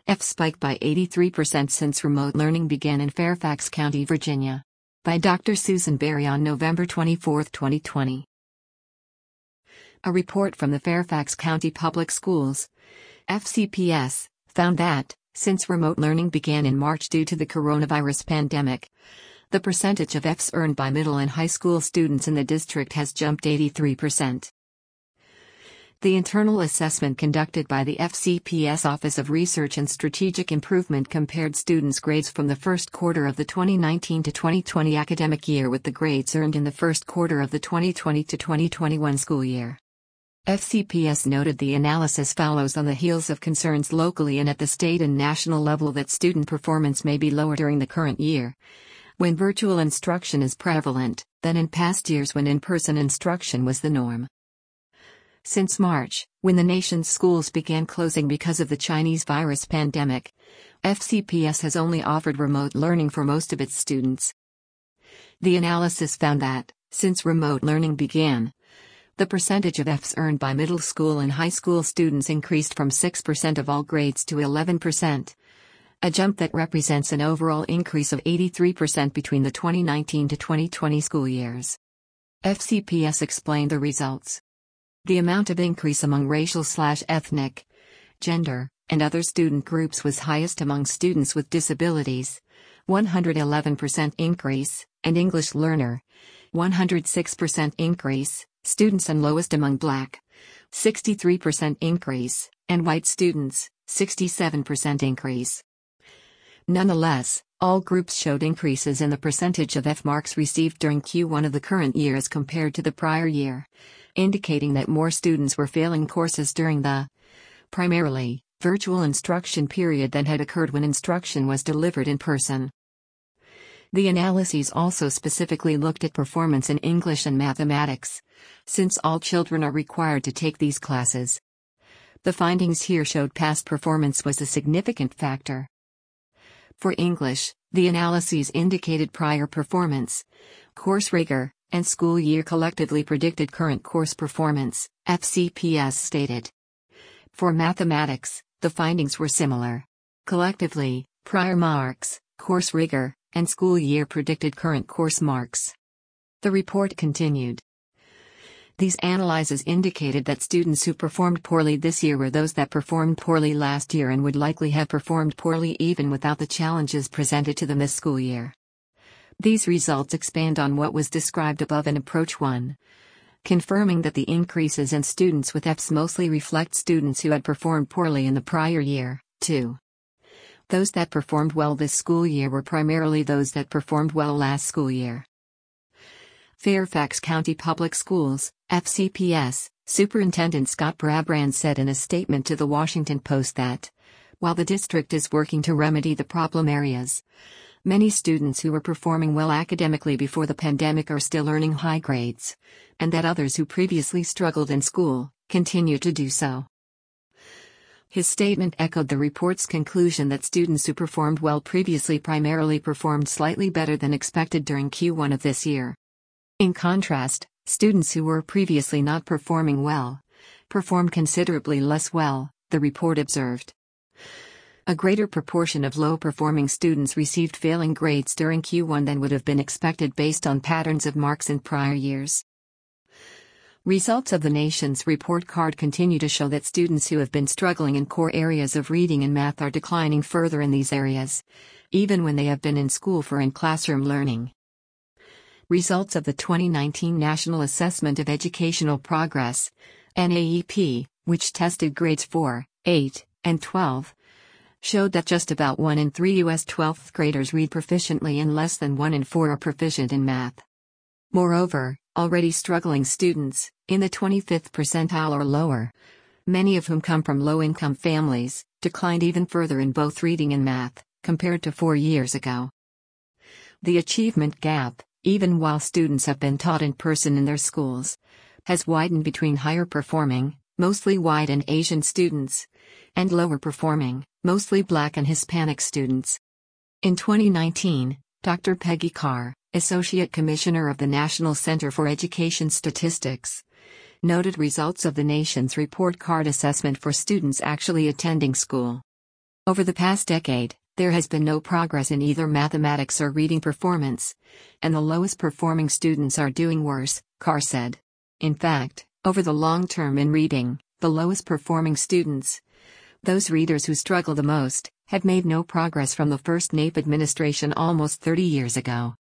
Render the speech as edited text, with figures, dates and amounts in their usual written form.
F spiked by 83% since remote learning began in Fairfax County, Virginia. By Dr. Susan Berry on November 24, 2020. A report from the Fairfax County Public Schools, FCPS, found that, since remote learning began in March due to the coronavirus pandemic, the percentage of Fs earned by middle and high school students in the district has jumped 83%. The internal assessment conducted by the FCPS Office of Research and Strategic Improvement compared students' grades from the first quarter of the 2019 to 2020 academic year with the grades earned in the first quarter of the 2020 to 2021 school year. FCPS noted the analysis follows on the heels of concerns locally and at the state and national level that student performance may be lower during the current year, when virtual instruction is prevalent, than in past years when in-person instruction was the norm. Since March, when the nation's schools began closing because of the Chinese virus pandemic, FCPS has only offered remote learning for most of its students. The analysis found that, since remote learning began, the percentage of Fs earned by middle school and high school students increased from 6% of all grades to 11%, a jump that represents an overall increase of 83% between the 2019 to 2020 school years. FCPS explained the results. The amount of increase among racial/ethnic, gender, and other student groups was highest among students with disabilities, 111% increase, and English learner, 106% increase, students and lowest among Black, 63% increase, and white students, 67% increase. Nonetheless, all groups showed increases in the percentage of F marks received during Q1 of the current year as compared to the prior year, indicating that more students were failing courses during the, primarily, virtual instruction period than had occurred when instruction was delivered in person. The analyses also specifically looked at performance in English and mathematics, since all children are required to take these classes. The findings here showed past performance was a significant factor. For English, the analyses indicated prior performance, course rigor, and school year collectively predicted current course performance, FCPS stated. For mathematics, the findings were similar. Collectively, prior marks, course rigor, and school year predicted current course marks. The report continued. These analyses indicated that students who performed poorly this year were those that performed poorly last year and would likely have performed poorly even without the challenges presented to them this school year. These results expand on what was described above in Approach 1, confirming that the increases in students with Fs mostly reflect students who had performed poorly in the prior year. 2. Those that performed well this school year were primarily those that performed well last school year. Fairfax County Public Schools, FCPS, Superintendent Scott Brabrand said in a statement to the Washington Post that, while the district is working to remedy the problem areas, many students who were performing well academically before the pandemic are still earning high grades, and that others who previously struggled in school continue to do so. His statement echoed the report's conclusion that students who performed well previously primarily performed slightly better than expected during Q1 of this year. In contrast, students who were previously not performing well performed considerably less well, the report observed. A greater proportion of low-performing students received failing grades during Q1 than would have been expected based on patterns of marks in prior years. Results of the nation's report card continue to show that students who have been struggling in core areas of reading and math are declining further in these areas, even when they have been in school for in-classroom learning. Results of the 2019 National Assessment of Educational Progress, NAEP, which tested grades 4, 8, and 12, showed that just about 1 in 3 U.S. 12th graders read proficiently and less than 1 in 4 are proficient in math. Moreover, already struggling students, in the 25th percentile or lower, many of whom come from low-income families, declined even further in both reading and math, compared to 4 years ago. The achievement gap, even while students have been taught in person in their schools, has widened between higher performing, mostly white and Asian students, and lower performing, mostly Black and Hispanic students. In 2019, Dr. Peggy Carr, Associate Commissioner of the National Center for Education Statistics, noted results of the nation's report card assessment for students actually attending school. Over the past decade, there has been no progress in either mathematics or reading performance, and the lowest performing students are doing worse, Carr said. In fact, over the long term in reading, the lowest performing students, those readers who struggle the most, have made no progress from the first NAEP administration almost 30 years ago.